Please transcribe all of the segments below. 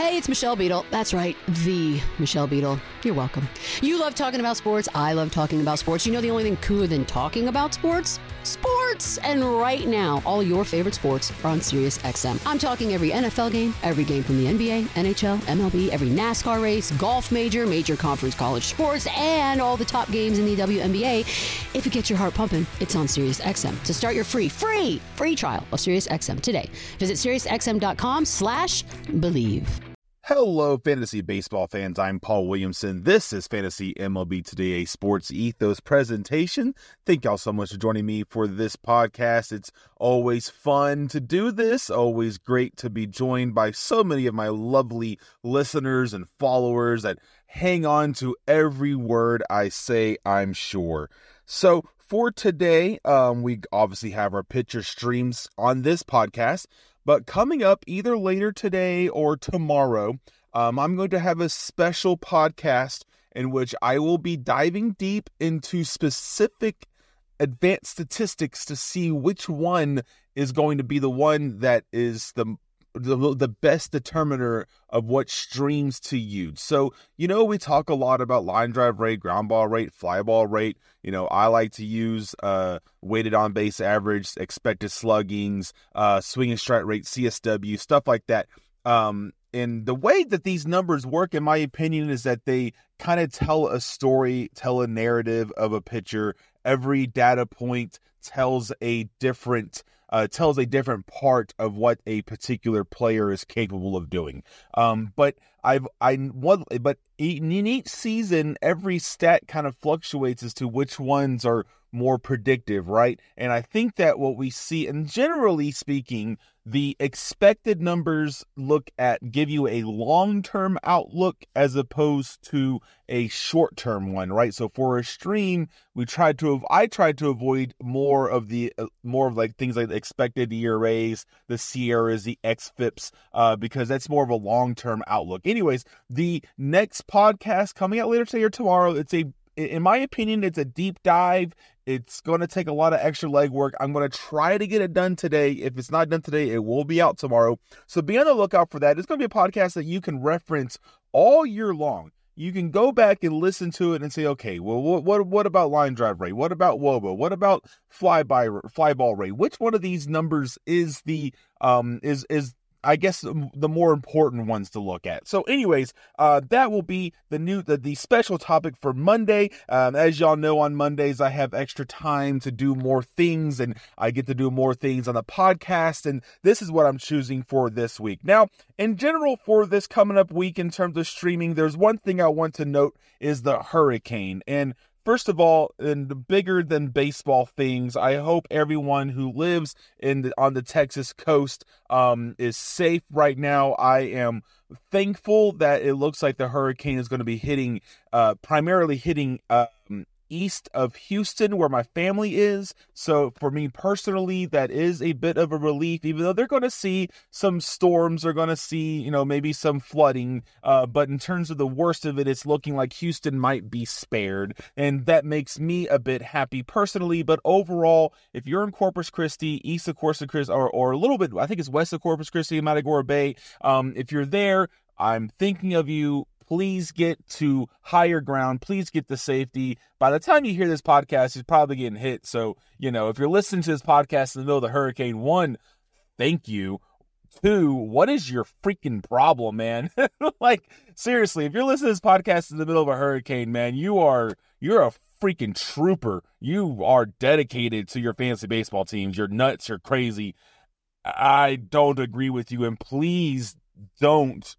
Hey, it's Michelle Beadle. That's right, the Michelle Beadle. You're welcome. You love talking about sports. I love talking about sports. You know the only thing cooler than talking about sports? Sports! And right now, all your favorite sports are on SiriusXM. I'm talking every NFL game, every game from the NBA, NHL, MLB, every NASCAR race, golf major conference college sports, and all the top games in the WNBA. If it gets your heart pumping, it's on SiriusXM. To start your free trial of SiriusXM today, visit SiriusXM.com/believe. Hello, fantasy baseball fans. I'm Paul Williamson. This is Fantasy MLB Today, a Sports Ethos presentation. Thank y'all so much for joining me for this podcast. It's always fun to do this. Always great to be joined by so many of my lovely listeners and followers that hang on to every word I say, I'm sure. So for today, we obviously have our pitcher streams on this podcast. But coming up either later today or tomorrow, I'm going to have a special podcast in which I will be diving deep into specific advanced statistics to see which one is going to be the one that is the best determiner of what streams to use. So, we talk a lot about line drive rate, ground ball rate, fly ball rate. I like to use weighted on base average, expected sluggings, swing and strike rate, CSW, stuff like that. And the way that these numbers work, in my opinion, is that they kind of tell a story, tell a narrative of a pitcher. Every data point tells a different part of what a particular player is capable of doing. But in each season, every stat kind of fluctuates as to which ones are more predictive, right? And I think that what we see, and generally speaking, the expected numbers give you a long-term outlook as opposed to a short-term one, right? So for a stream, I tried to avoid more of like things like expected ERAs, the Sierras, the xFIPs, because that's more of a long-term outlook. Anyways, the next podcast coming out later today or tomorrow, in my opinion, it's a deep dive. It's going to take a lot of extra legwork. I'm going to try to get it done today. If it's not done today, it will be out tomorrow. So be on the lookout for that. It's going to be a podcast that you can reference all year long. You can go back and listen to it and say, okay, well, what about line drive rate? What about WOBA? What about fly ball rate? Which one of these numbers is I guess the more important ones to look at. So anyways, that will be the special topic for Monday. As y'all know, on Mondays, I have extra time to do more things, and I get to do more things on the podcast. And this is what I'm choosing for this week. Now, in general, for this coming up week in terms of streaming, there's one thing I want to note is the hurricane. And first of all, in the bigger than baseball things, I hope everyone who lives on the Texas coast is safe right now. I am thankful that it looks like the hurricane is going to be primarily hitting east of Houston, where my family is. So for me personally, that is a bit of a relief, even though they're going to see some storms, they're going to see, maybe some flooding. But in terms of the worst of it, it's looking like Houston might be spared. And that makes me a bit happy personally. But overall, if you're in Corpus Christi, east of Corpus Christi, or a little bit, I think it's west of Corpus Christi, Matagorda Bay, if you're there, I'm thinking of you. Please get to higher ground. Please get to safety. By the time you hear this podcast, he's probably getting hit. So, if you're listening to this podcast in the middle of the hurricane, 1, thank you. 2, what is your freaking problem, man? Like, seriously, if you're listening to this podcast in the middle of a hurricane, man, you're a freaking trooper. You are dedicated to your fantasy baseball teams. You're nuts. You're crazy. I don't agree with you, and please don't.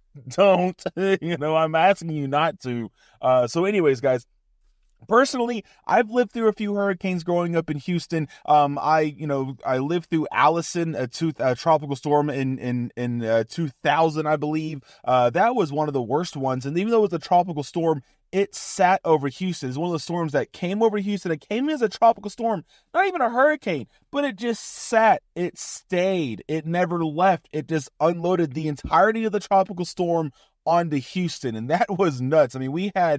I'm asking you not to. So anyways, guys, personally, I've lived through a few hurricanes growing up in Houston. I lived through Allison, a tropical storm in 2000, I believe. That was one of the worst ones. And even though it was a tropical storm, it sat over Houston. It's one of the storms that came over Houston. It came in as a tropical storm, not even a hurricane, but it just sat. It stayed. It never left. It just unloaded the entirety of the tropical storm onto Houston. And that was nuts. I mean, we had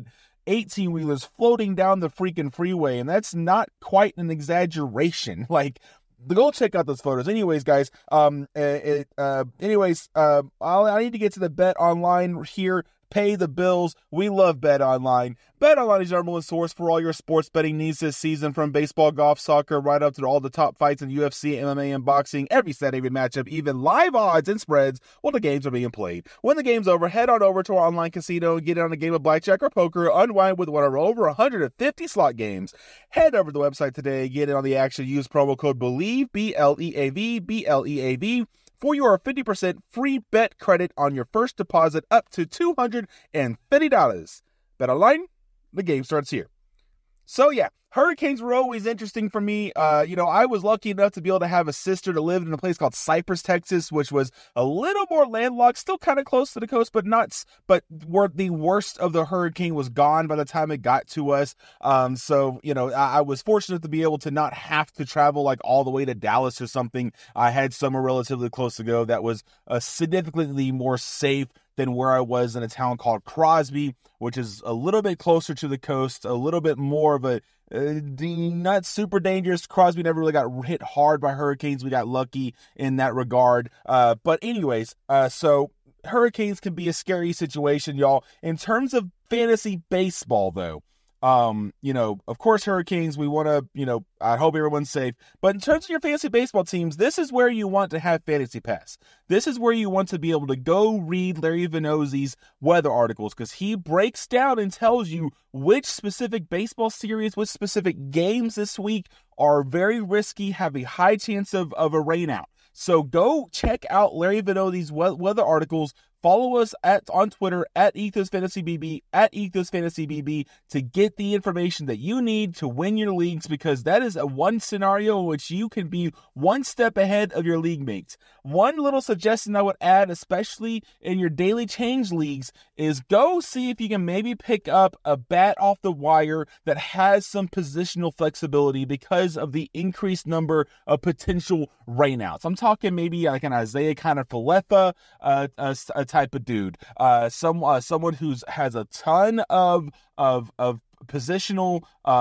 18-wheelers floating down the freaking freeway, and that's not quite an exaggeration. Like, go check out those photos. Anyways, guys, I need to get to the Bet Online here. Pay the bills. We love Bet Online. Bet Online is your number one source for all your sports betting needs this season, from baseball, golf, soccer, right up to all the top fights in UFC, MMA, and boxing. Every set, every matchup, even live odds and spreads while the games are being played. When the game's over, head on over to our online casino and get on a game of blackjack or poker. Unwind with one of our over 150 slot games. Head over to the website today. Get in on the action. Use promo code BELIEVE, BLEAV, BLEAV, for your 50% free bet credit on your first deposit up to $250. BetOnline, the game starts here. So yeah, hurricanes were always interesting for me. I was lucky enough to be able to have a sister that lived in a place called Cypress, Texas, which was a little more landlocked, still kind of close to the coast, but where the worst of the hurricane was gone by the time it got to us. I was fortunate to be able to not have to travel like all the way to Dallas or something. I had somewhere relatively close to go that was significantly more safe than where I was in a town called Crosby, which is a little bit closer to the coast, a little bit more of a not super dangerous. Crosby never really got hit hard by hurricanes. We got lucky in that regard. But anyways, so hurricanes can be a scary situation, y'all. In terms of fantasy baseball, though, of course, hurricanes, we want to, I hope everyone's safe. But in terms of your fantasy baseball teams, this is where you want to have Fantasy Pass. This is where you want to be able to go read Larry Venozzi's weather articles, because he breaks down and tells you which specific baseball series, which specific games this week are very risky, have a high chance of a rainout. So go check out Larry Venozzi's weather articles. Follow us on Twitter at EthosFantasyBB, at EthosFantasyBB, to get the information that you need to win your leagues, because that is one scenario in which you can be one step ahead of your league mates. One little suggestion I would add, especially in your daily change leagues, is go see if you can maybe pick up a bat off the wire that has some positional flexibility because of the increased number of potential rainouts. I'm talking maybe like an Isaiah kind of Falefa, a type of dude, someone who's has a ton of positional,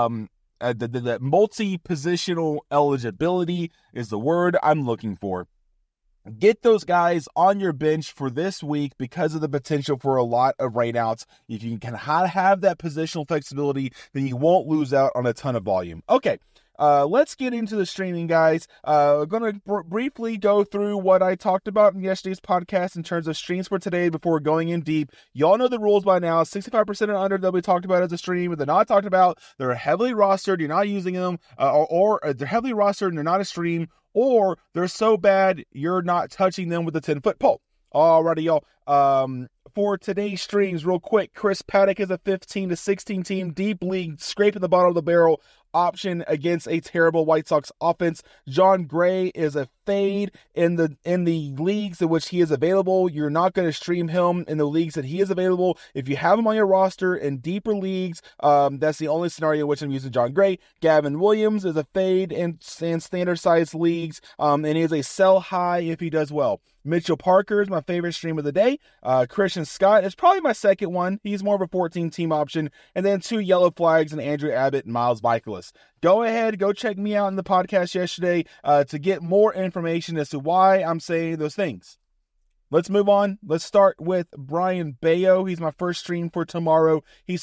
the multi-positional eligibility is the word I'm looking for. Get those guys on your bench for this week because of the potential for a lot of rainouts. If you can have that positional flexibility, then you won't lose out on a ton of volume. Okay. Let's get into the streaming, guys. I'm going to briefly go through what I talked about in yesterday's podcast in terms of streams for today before going in deep. Y'all know the rules by now. 65% and under that we talked about as a stream, but they're not talked about. They're heavily rostered. You're not using them, or they're heavily rostered and they're not a stream, or they're so bad you're not touching them with a 10-foot pole. Alrighty, y'all. For today's streams, real quick, Chris Paddock is a 15 to 16 team deep league, scraping the bottom of the barrel option against a terrible White Sox offense. John Gray is a fade in the leagues in which he is available. You're not going to stream him in the leagues that he is available. If you have him on your roster in deeper leagues, that's the only scenario in which I'm using John Gray. Gavin Williams is a fade in standard size leagues, and he is a sell high if he does well. Mitchell Parker is my favorite stream of the day. Christian Scott is probably my second one. He's more of a 14-team option. And then 2 yellow flags and Andrew Abbott and Miles Mikolas. Go ahead, go check me out in the podcast yesterday to get more information as to why I'm saying those things. Let's move on. Let's start with Brian Bayo. He's my first stream for tomorrow. He's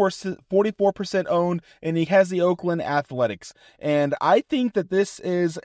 44% owned, and he has the Oakland Athletics. And I think that this is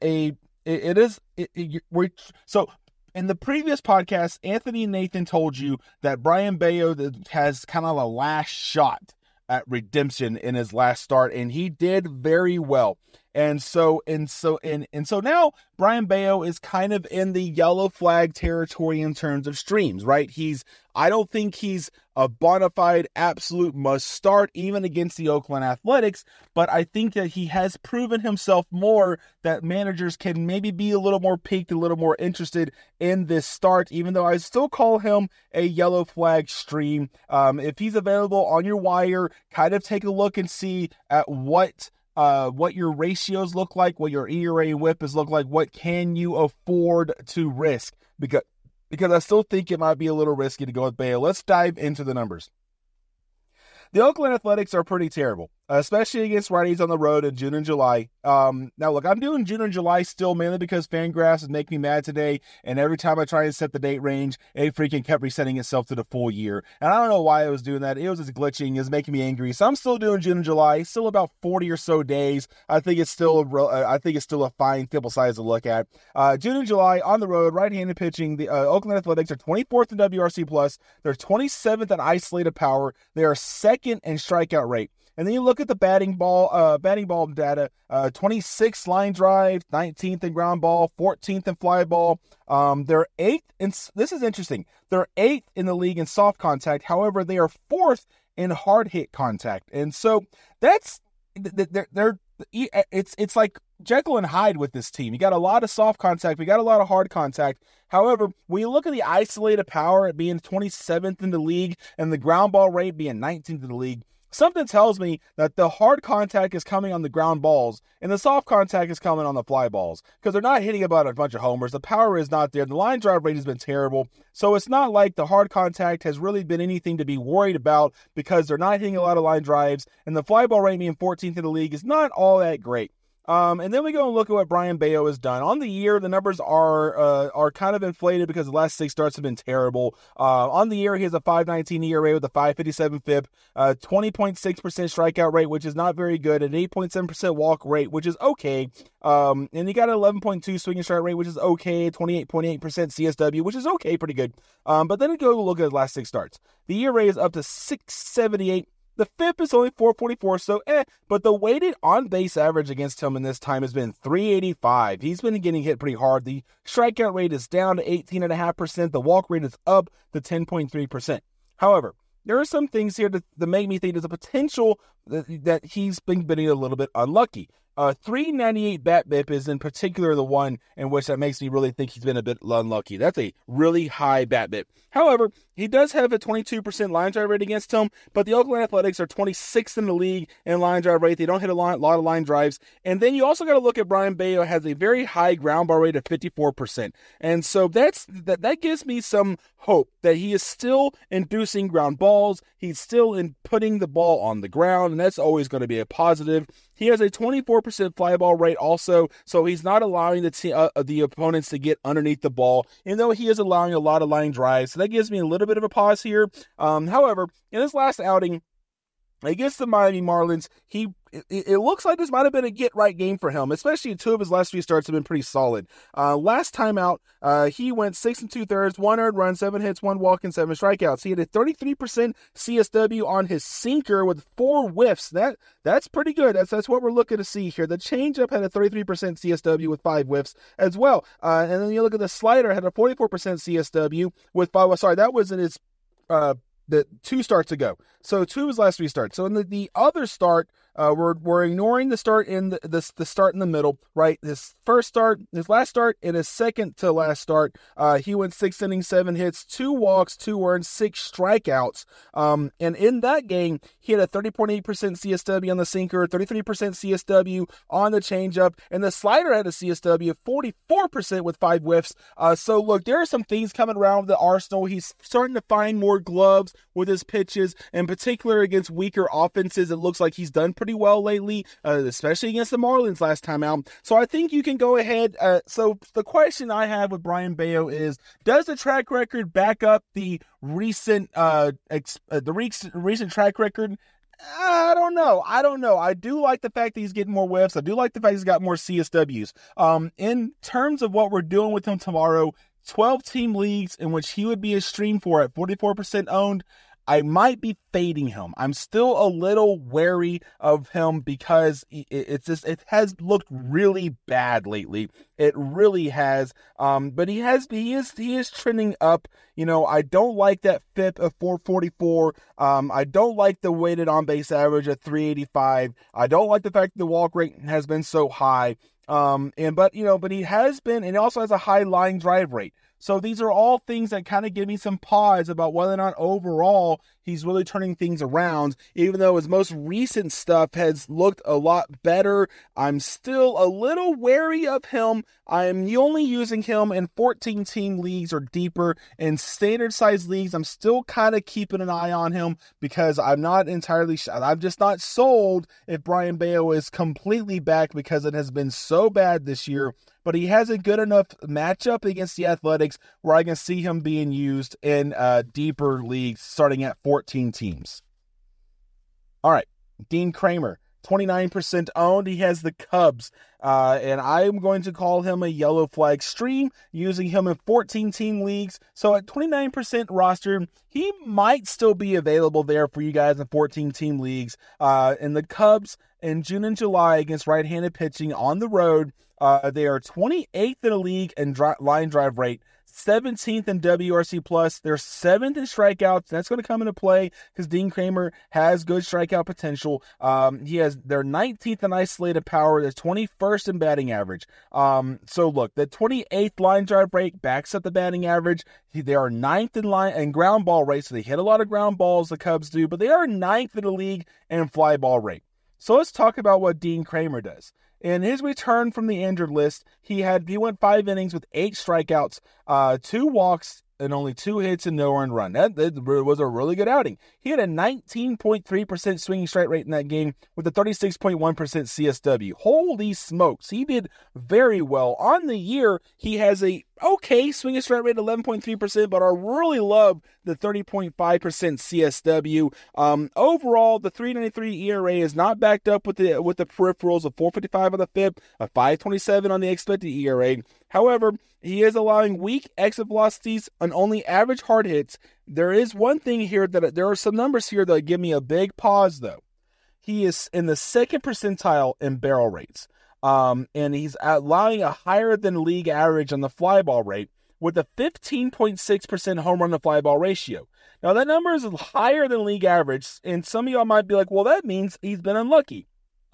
so in the previous podcast, Anthony Nathan told you that Brian Bayo has kind of a last shot at redemption in his last start, and he did very well. And so now Brian Bayo is kind of in the yellow flag territory in terms of streams, right? I don't think he's a bona fide absolute must start even against the Oakland Athletics, but I think that he has proven himself more that managers can maybe be a little more piqued, a little more interested in this start, even though I still call him a yellow flag stream. If he's available on your wire, kind of take a look and see at what your ratios look like, what your ERA and WHIP is look like, what can you afford to risk, because I still think it might be a little risky to go with Bayo. Let's dive into the numbers. The Oakland Athletics are pretty terrible. especially against righties on the road in June and July. Now, look, I'm doing June and July still mainly because Fangraphs is making me mad today, and every time I try to set the date range, it freaking kept resetting itself to the full year. And I don't know why it was doing that. It was just glitching. It was making me angry. So I'm still doing June and July, still about 40 or so days. I think it's still a fine sample size to look at. June and July on the road, right-handed pitching. The Oakland Athletics are 24th in WRC+. They're 27th in isolated power. They are second in strikeout rate. And then you look at the batting ball data, 26th line drive, 19th in ground ball, 14th in fly ball. They're 8th, and this is interesting. They're 8th in the league in soft contact. However, they are 4th in hard hit contact. And so it's like Jekyll and Hyde with this team. You got a lot of soft contact. We got a lot of hard contact. However, when you look at the isolated power at being 27th in the league and the ground ball rate being 19th in the league, something tells me that the hard contact is coming on the ground balls and the soft contact is coming on the fly balls because they're not hitting about a bunch of homers. The power is not there. The line drive rate has been terrible. So it's not like the hard contact has really been anything to be worried about because they're not hitting a lot of line drives, and the fly ball rate being 14th in the league is not all that great. And then we go and look at what Brayan Bello has done. On the year, the numbers are kind of inflated because the last 6 starts have been terrible. On the year, he has a 5.19 ERA with a 5.57 FIP, 20.6% strikeout rate, which is not very good, an 8.7% walk rate, which is okay. And he got an 11.2 swinging strike rate, which is okay, 28.8% CSW, which is okay, pretty good. But then we go look at his last 6 starts. The ERA is up to 6.78. The FIP is only 4.44, so but the weighted on-base average against him in this time has been 3.85. He's been getting hit pretty hard. The strikeout rate is down to 18.5%. The walk rate is up to 10.3%. However, there are some things here that make me think there's a potential that he's been getting a little bit unlucky. 398 BABIP is in particular the one in which that makes me really think he's been a bit unlucky. That's a really high BABIP. However, he does have a 22% line drive rate against him, but the Oakland Athletics are 26th in the league in line drive rate. They don't hit a lot of line drives. And then you also got to look at Brayan Bello has a very high ground ball rate of 54%. And so that gives me some hope that he is still inducing ground balls. He's still putting the ball on the ground, and that's always going to be a positive. He has a 24% fly ball rate also, so he's not allowing the opponents to get underneath the ball, even though he is allowing a lot of line drives. So that gives me a little bit of a pause here. However, in his last outing against the Miami Marlins, it looks like this might have been a get-right game for him, especially 2 of his last 3 starts have been pretty solid. Last time out, he went 6 2/3, 1 earned run, 7 hits, 1 walk, and 7 strikeouts. He had a 33% CSW on his sinker with 4 whiffs. That's pretty good. That's what we're looking to see here. The changeup had a 33% CSW with 5 whiffs as well. And then you look at the slider, had a 44% CSW with 5. Sorry, that was in his the 2 starts ago. So 2 of his last 3 starts. So in the other start, we're ignoring the start in the start in the middle, right? His last start, and his second to last start, he went 6 innings, 7 hits, 2 walks, 2 earned, 6 strikeouts. And in that game, he had a 30.8% CSW on the sinker, 33% CSW on the changeup, and the slider had a CSW of 44% with 5 whiffs. So look, there are some things coming around with the arsenal. He's starting to find more gloves with his pitches, in particular against weaker offenses. It looks like he's done pretty well lately, especially against the Marlins last time out. So I think you can go ahead. So the question I have with Brayan Bello is, does the track record back up the recent recent track record? I don't know. I do like the fact that he's getting more whiffs. I do like the fact he's got more CSWs. In terms of what we're doing with him tomorrow, 12-team leagues in which he would be a stream for at 44% owned, I might be fading him. I'm still a little wary of him because it has looked really bad lately. It really has. But he is trending up. You know, I don't like that FIP of 444. I don't like the weighted on base average of 385. I don't like the fact that the walk rate has been so high. But he has been, and he also has a high line drive rate. So these are all things that kind of give me some pause about whether or not overall he's really turning things around, even though his most recent stuff has looked a lot better. I'm still a little wary of him. I am only using him in 14-team leagues or deeper. In standard size leagues, I'm still kind of keeping an eye on him because I'm not entirely I'm just not sold if Brayan Bello is completely back because it has been so bad this year. But he has a good enough matchup against the Athletics where I can see him being used in deeper leagues starting at 14 teams. All right, Dean Kremer, 29% owned. He has the Cubs, and I'm going to call him a yellow flag stream, using him in 14-team leagues. So at 29% roster, he might still be available there for you guys in 14-team leagues. In the Cubs, in June and July against right-handed pitching on the road, they are 28th in the league in line drive rate, 17th in WRC+. They're 7th in strikeouts. That's going to come into play because Dean Kremer has good strikeout potential. They're 19th in isolated power. They're 21st in batting average. So look, the 28th line drive rate backs up the batting average. They are 9th in line and ground ball rate. So they hit a lot of ground balls, the Cubs do, but they are 9th in the league in fly ball rate. So let's talk about what Dean Kremer does. In his return from the injured list, he went 5 innings with 8 strikeouts, 2 walks, and only 2 hits and no earned run. That was a really good outing. He had a 19.3% swinging strike rate in that game with a 36.1% CSW. Holy smokes, he did very well. On the year, he has a okay swinging strike rate of 11.3%, but I really love the 30.5% CSW. Overall, the 3.93 ERA is not backed up with the peripherals of 4.55 on the FIP, a 5.27 on the expected ERA. However, he is allowing weak exit velocities and only average hard hits. There is one thing here there are some numbers here that give me a big pause, though. He is in the 2nd percentile in barrel rates. And he's allowing a higher than league average on the fly ball rate with a 15.6% home run to fly ball ratio. Now that number is higher than league average, and some of y'all might be like, well, that means he's been unlucky.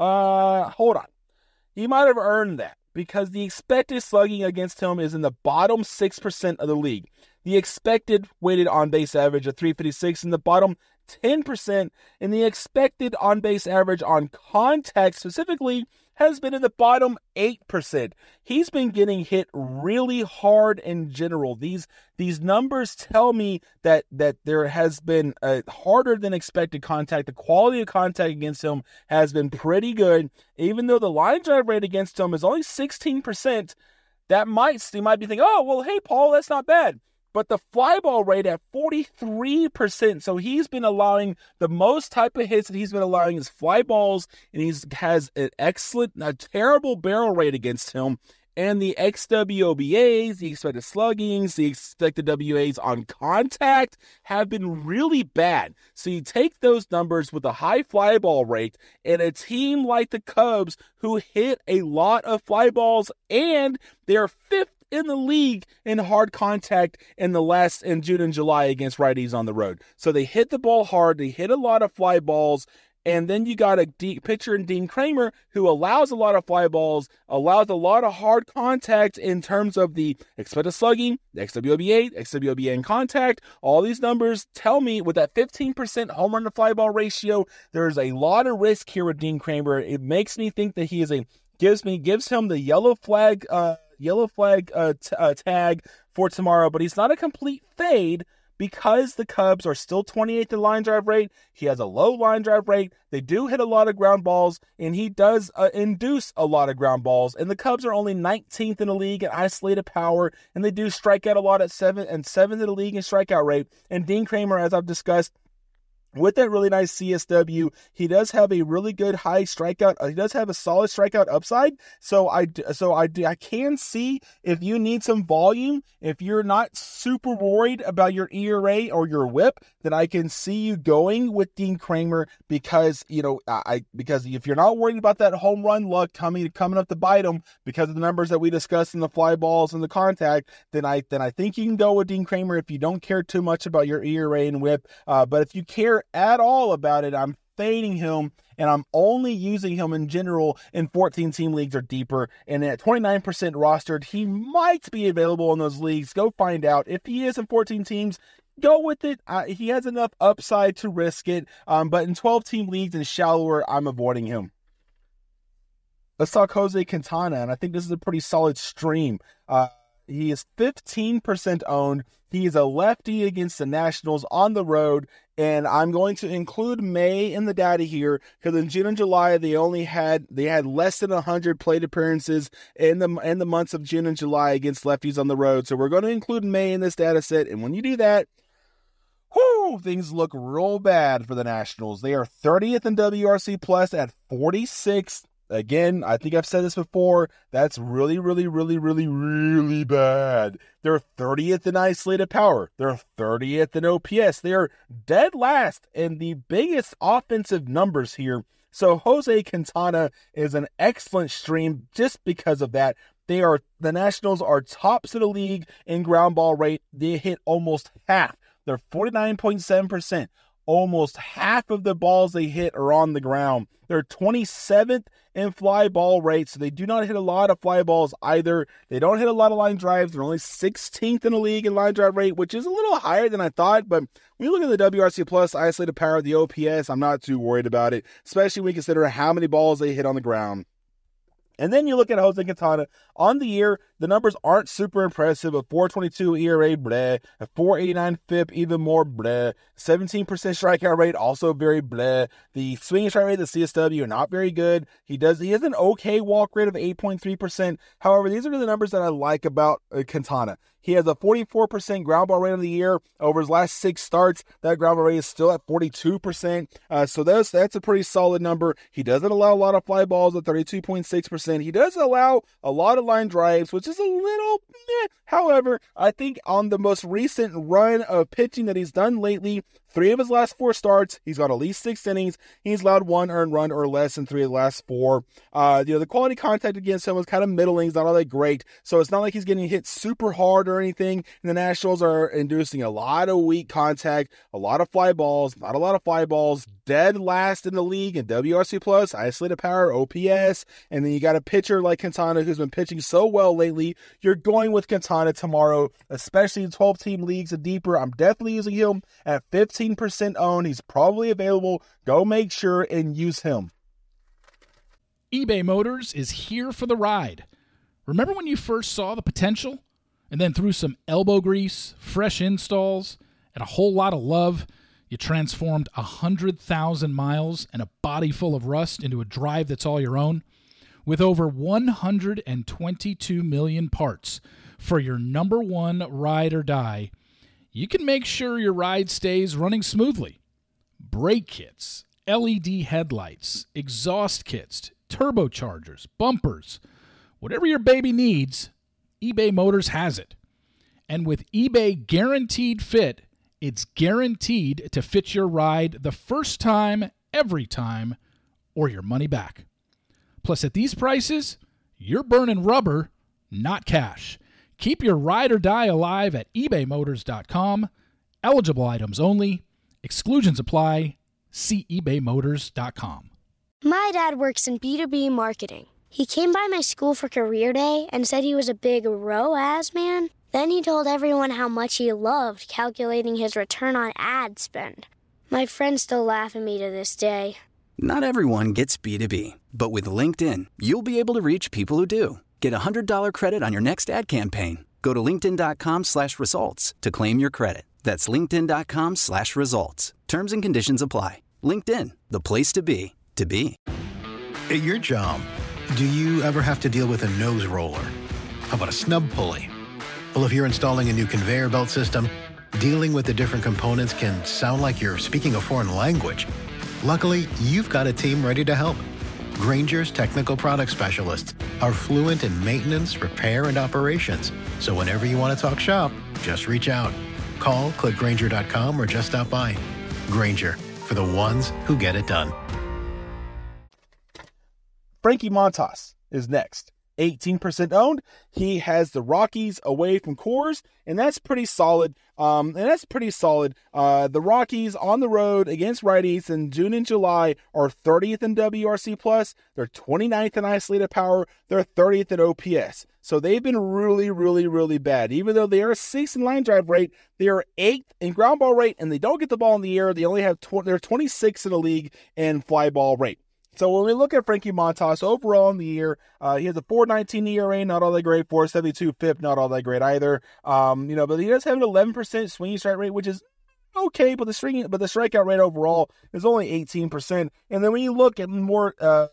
Hold on. He might have earned that because the expected slugging against him is in the bottom 6% of the league. The expected weighted on-base average of 356 in the bottom 10%, and the expected on-base average on contact specifically has been in the bottom 8%. He's been getting hit really hard in general. These numbers tell me that there has been a harder than expected contact. The quality of contact against him has been pretty good. Even though the line drive rate against him is only 16%, you might be thinking, oh, well, hey, Paul, that's not bad. But the fly ball rate at 43%. So he's been allowing the most type of hits that he's been allowing is fly balls, and he has a terrible barrel rate against him. And the XWOBAs, the expected sluggings, the expected WAs on contact have been really bad. So you take those numbers with a high fly ball rate and a team like the Cubs who hit a lot of fly balls, and they're 5th in the league in hard contact in June and July against righties on the road. So they hit the ball hard, they hit a lot of fly balls, and then you got a pitcher in Dean Kremer who allows a lot of fly balls, allows a lot of hard contact in terms of the expected slugging, the XWOBA in contact. All these numbers tell me with that 15% home run to fly ball ratio, there's a lot of risk here with Dean Kremer. It makes me think that he gives him the yellow flag tag for tomorrow, but he's not a complete fade because the Cubs are still 28th in line drive rate. He has a low line drive rate. They do hit a lot of ground balls, and he does induce a lot of ground balls. And the Cubs are only 19th in the league at isolated power, and they do strike out a lot at 7th in the league in strikeout rate. And Dean Kremer, as I've discussed, with that really nice CSW, he does have a really good high strikeout. He does have a solid strikeout upside. So I can see if you need some volume, if you're not super worried about your ERA or your WHIP, then I can see you going with Dean Kremer because if you're not worried about that home run luck coming up to bite him because of the numbers that we discussed in the fly balls and the contact, then I think you can go with Dean Kremer if you don't care too much about your ERA and WHIP. But if you care at all about it, I'm fading him, and I'm only using him in general in 14-team leagues or deeper. And at 29% rostered, he might be available in those leagues. Go find out. If he is in 14 teams, go with it. He has enough upside to risk it. But in 12-team leagues and shallower, I'm avoiding him. Let's talk Jose Quintana, and I think this is a pretty solid stream. He is 15% owned. He is a lefty against the Nationals on the road, and I'm going to include May in the data here because in June and July they had less than 100 plate appearances in the months of June and July against lefties on the road. So we're going to include May in this data set, and when you do that, things look real bad for the Nationals. They are 30th in WRC plus at 46th. Again, I think I've said this before. That's really, really, really, really, really bad. They're 30th in isolated power. They're 30th in OPS. They are dead last in the biggest offensive numbers here. So Jose Quintana is an excellent stream just because of that. The Nationals are tops of the league in ground ball rate. They hit almost half. They're 49.7%. Almost half of the balls they hit are on the ground. They're 27th in fly ball rate, so they do not hit a lot of fly balls either. They don't hit a lot of line drives. They're only 16th in the league in line drive rate, which is a little higher than I thought. But when you look at the WRC plus isolated power, the OPS, I'm not too worried about it, especially when you consider how many balls they hit on the ground. And then you look at Jose Quintana on the year, the numbers aren't super impressive. A 4.22 ERA, bleh. A 4.89 FIP, even more bleh. 17% strikeout rate, also very bleh. The swinging strike rate of the CSW, not very good. He has an okay walk rate of 8.3%. However, these are the numbers that I like about Quintana. He has a 44% ground ball rate on the year. Over his last 6 starts, that ground ball rate is still at 42%. So that's a pretty solid number. He doesn't allow a lot of fly balls at 32.6%. He does allow a lot of line drives, which is a little meh. However, I think on the most recent run of pitching that he's done lately, 3 of his last 4 starts, he's got at least 6 innings. He's allowed 1 earned run or less in 3 of the last 4. The quality contact against him was kind of middling. He's not all that great. So it's not like he's getting hit super hard or anything. And the Nationals are inducing a lot of weak contact, a lot of fly balls, not a lot of fly balls, dead last in the league in WRC plus, isolated power, OPS. And then you got a pitcher like Quintana who's been pitching so well lately. You're going with Quintana tomorrow, especially in 12-team leagues and deeper. I'm definitely using him at 15% owned. He's probably available. Go make sure and use him. eBay Motors is here for the ride. Remember when you first saw the potential? And then through some elbow grease, fresh installs, and a whole lot of love, you transformed 100,000 miles and a body full of rust into a drive that's all your own? With over 122 million parts for your number one ride or die, you can make sure your ride stays running smoothly. Brake kits, LED headlights, exhaust kits, turbochargers, bumpers, whatever your baby needs, eBay Motors has it. And with eBay Guaranteed Fit, it's guaranteed to fit your ride the first time, every time, or your money back. Plus, at these prices, you're burning rubber, not cash. Keep your ride or die alive at ebaymotors.com. Eligible items only. Exclusions apply. See ebaymotors.com. My dad works in B2B marketing. He came by my school for career day and said he was a big ROAS man. Then he told everyone how much he loved calculating his return on ad spend. My friends still laugh at me to this day. Not everyone gets B2B, but with LinkedIn, you'll be able to reach people who do. Get a $100 credit on your next ad campaign. Go to linkedin.com/results to claim your credit. That's linkedin.com/results. Terms and conditions apply. LinkedIn, the place to be, to be. At your job, do you ever have to deal with a nose roller? How about a snub pulley? Well, if you're installing a new conveyor belt system, dealing with the different components can sound like you're speaking a foreign language. Luckily, you've got a team ready to help. Grainger's technical product specialists are fluent in maintenance, repair, and operations. So whenever you want to talk shop, just reach out. Call, click Grainger.com, or just stop by. Grainger, for the ones who get it done. Frankie Montas is next. 18% owned. He has the Rockies away from Coors, and that's pretty solid. The Rockies on the road against righties in June and July are 30th in WRC+. They're 29th in isolated power. They're 30th in OPS. So they've been really, really, really bad. Even though they are 6th in line drive rate, they are 8th in ground ball rate, and they don't get the ball in the air. They only have they're 26th in the league in fly ball rate. So when we look at Frankie Montas overall in the year, he has a 4.19 ERA, not all that great. 4.72 FIP, not all that great either. But he does have an 11% swinging strike rate, which is okay, but the strikeout rate overall is only 18%. And then when you look at a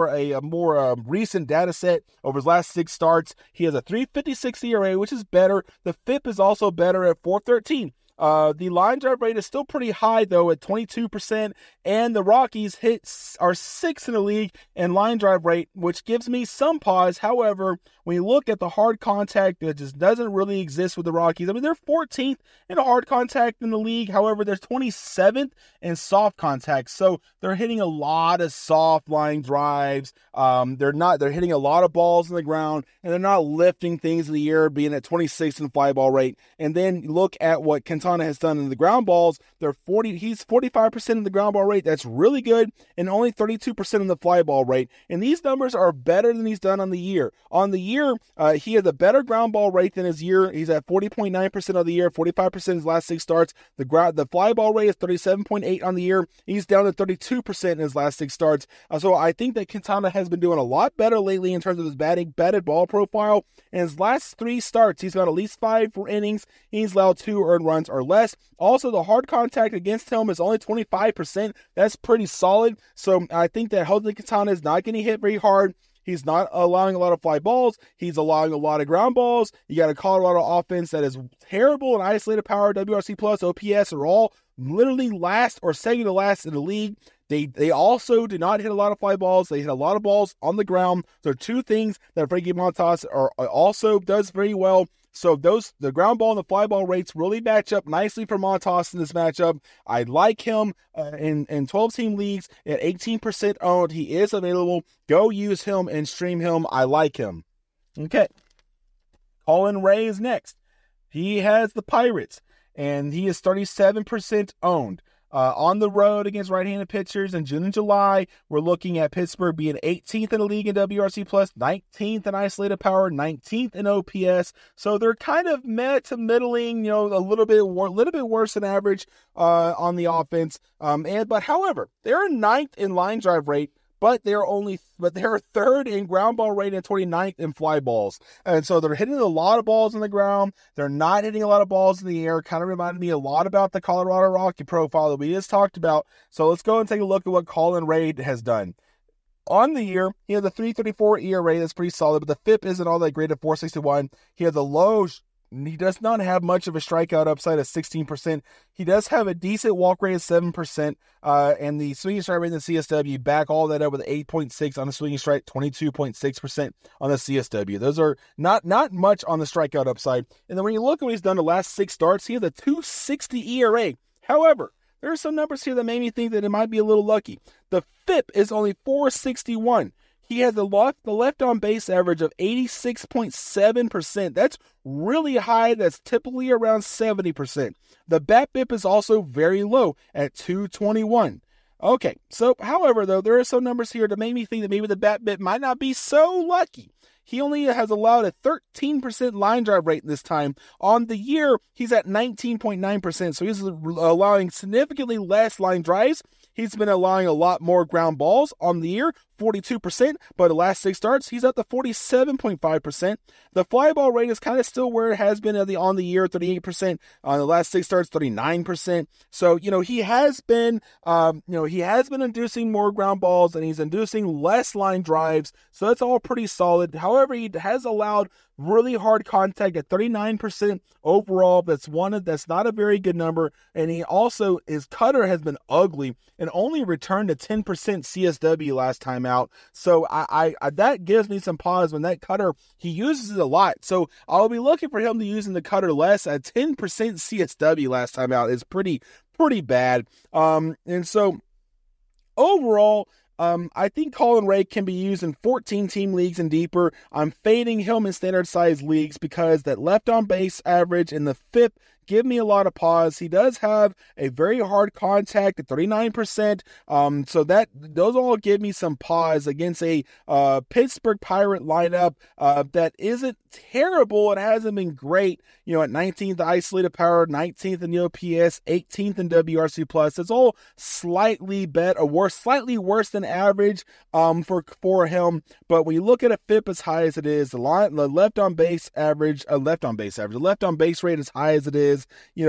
more recent data set over his last 6 starts, he has a 3.56 ERA, which is better. The FIP is also better at 4.13. The line drive rate is still pretty high, though, at 22%, and the Rockies are 6th in the league in line drive rate, which gives me some pause. However, when you look at the hard contact, it just doesn't really exist with the Rockies. I mean, they're 14th in hard contact in the league. However, they're 27th in soft contact, so they're hitting a lot of soft line drives. They're hitting a lot of balls in the ground, and they're not lifting things in the air, being at 26th in fly ball rate. And then look at what Quintana has done in the ground balls. He's 45% in the ground ball rate. That's really good, and only 32% in the fly ball rate. And these numbers are better than he's done on the year. On the year, he has a better ground ball rate than his year. He's at 40.9% of the year, 45% his last 6 starts. The fly ball rate is 37.8 on the year. He's down to 32% in his last 6 starts. So I think that Quintana has been doing a lot better lately in terms of his batted ball profile. In his last 3 starts, he's got at least 5 innings. He's allowed 2 earned runs or less. Also, the hard contact against him is only 25%. That's pretty solid. So I think that Jose Quintana is not getting hit very hard. He's not allowing a lot of fly balls. He's allowing a lot of ground balls. You got a Colorado offense that is terrible in isolated power. WRC+, OPS are all literally last or second to last in the league. They also do not hit a lot of fly balls. They hit a lot of balls on the ground. So 2 things that Frankie Montas also does very well. So the ground ball and the fly ball rates really match up nicely for Montas in this matchup. I like him in 12-team leagues at 18% owned. He is available. Go use him and stream him. I like him. Okay. Colin Ray is next. He has the Pirates, and he is 37% owned. On the road against right-handed pitchers in June and July, we're looking at Pittsburgh being 18th in the league in WRC+, 19th in isolated power, 19th in OPS. So they're kind of middling, a little bit worse than average on the offense. But however, they're 9th in line drive rate, but they're 3rd in ground ball rate and 29th in fly balls. And so they're hitting a lot of balls on the ground. They're not hitting a lot of balls in the air. Kind of reminded me a lot about the Colorado Rocky profile that we just talked about. So let's go and take a look at what Colin Ray has done. On the year, he has a 3.34 ERA. That's pretty solid, but the FIP isn't all that great at 4.61. He has a low He does not have much of a strikeout upside of 16%. He does have a decent walk rate of 7%, and the swinging strike rate in the CSW, back all that up with 8.6 on the swinging strike, 22.6% on the CSW. Those are not much on the strikeout upside. And then when you look at what he's done the last 6 starts, he has a 2.60 ERA. However, there are some numbers here that made me think that it might be a little lucky. The FIP is only 4.61. He has the left on base average of 86.7%. That's really high. That's typically around 70%. The BABIP is also very low at 221. Okay, so however, though, there are some numbers here that made me think that maybe the BABIP might not be so lucky. He only has allowed a 13% line drive rate this time. On the year, he's at 19.9%, so he's allowing significantly less line drives. He's been allowing a lot more ground balls on the year, 42%, but the last 6 starts, he's at the 47.5%. The fly ball rate is kind of still where it has been on the year, 38%. On the last 6 starts, 39%. So, he has been, inducing more ground balls, and he's inducing less line drives. So that's all pretty solid. However, he has allowed really hard contact at 39% overall. That's not a very good number. And his cutter has been ugly and only returned to 10% CSW last time out. So I that gives me some pause when that cutter, he uses it a lot. So I'll be looking for him to using the cutter less. At 10% CSW last time out is pretty bad. And so overall, I think Colin Ray can be used in 14-team leagues and deeper. I'm fading him in standard size leagues because that left on base average in the FIP give me a lot of pause. He does have a very hard contact at 39%. So those all give me some pause against a Pittsburgh Pirate lineup that isn't terrible. It hasn't been great. At 19th isolated power, 19th in the OPS, 18th in WRC plus. It's all slightly slightly worse than average for him. But when you look at a FIP as high as it is, the left on base rate as high as it is,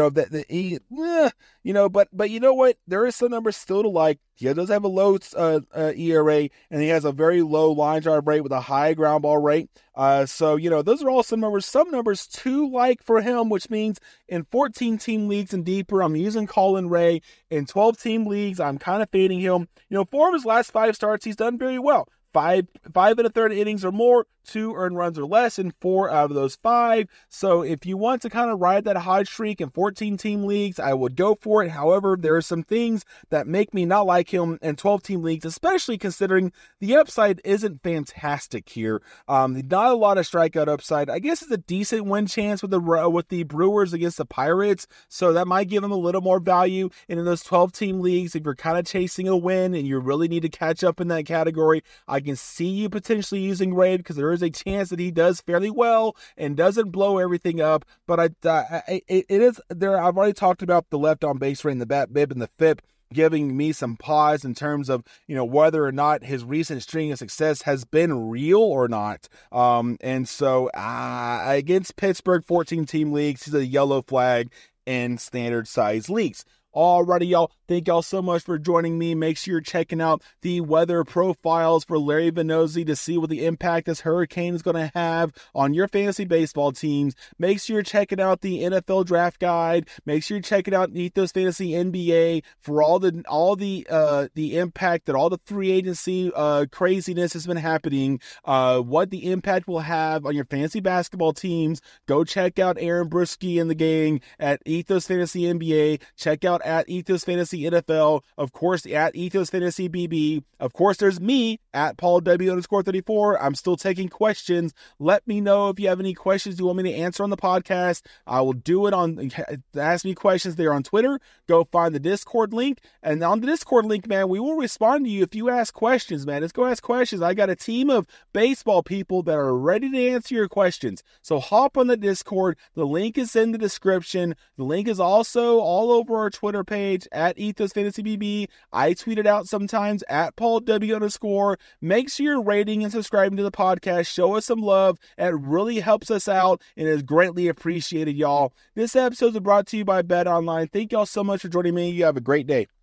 but you know what? There is some numbers still to like. He does have a low ERA, and he has a very low line drive rate with a high ground ball rate. So those are all some numbers to like for him, which means in 14-team leagues and deeper, I'm using Colin Ray. In 12-team leagues, I'm kind of fading him. 4 of his last 5 starts, he's done very well. 5 and a third innings or more, 2 earned runs or less in 4 out of those 5. So if you want to kind of ride that hot streak in 14-team leagues, I would go for it. However, there are some things that make me not like him in 12-team leagues, especially considering the upside isn't fantastic here. Not a lot of strikeout upside. I guess it's a decent win chance with the Brewers against the Pirates, so that might give him a little more value. And in those 12-team leagues, if you're kind of chasing a win and you really need to catch up in that category, I can see you potentially using Ray because there is a chance that he does fairly well and doesn't blow everything up. But it is there. I've already talked about the left on base rate and the bat bib and the FIP giving me some pause in terms of whether or not his recent string of success has been real or not. And so against Pittsburgh 14-team leagues, he's a yellow flag in standard size leagues. Alrighty, y'all. Thank y'all so much for joining me. Make sure you're checking out the weather profiles for Larry Venozzi to see what the impact this hurricane is going to have on your fantasy baseball teams. Make sure you're checking out the NFL draft guide. Make sure you're checking out Ethos Fantasy NBA for all the impact that all the free agency craziness has been happening. What the impact will have on your fantasy basketball teams. Go check out Aaron Bruschi and the gang at Ethos Fantasy NBA. Check out at Ethos Fantasy NFL, of course, at Ethos Fantasy BB. Of course, there's me at Paul W_34. I'm still taking questions. Let me know if you have any questions you want me to answer on the podcast. I will do it on Ask Me Questions there on Twitter. Go find the Discord link. And on the Discord link, man, we will respond to you if you ask questions, man. Let's go ask questions. I got a team of baseball people that are ready to answer your questions. So hop on the Discord. The link is in the description. The link is also all over our Twitter page at Ethos Fantasy BB. I tweet it out sometimes at Paul W_. Make sure you're rating and subscribing to the podcast. Show us some love. It really helps us out and is greatly appreciated, y'all. This episode is brought to you by Bet Online. Thank y'all so much for joining me. You have a great day.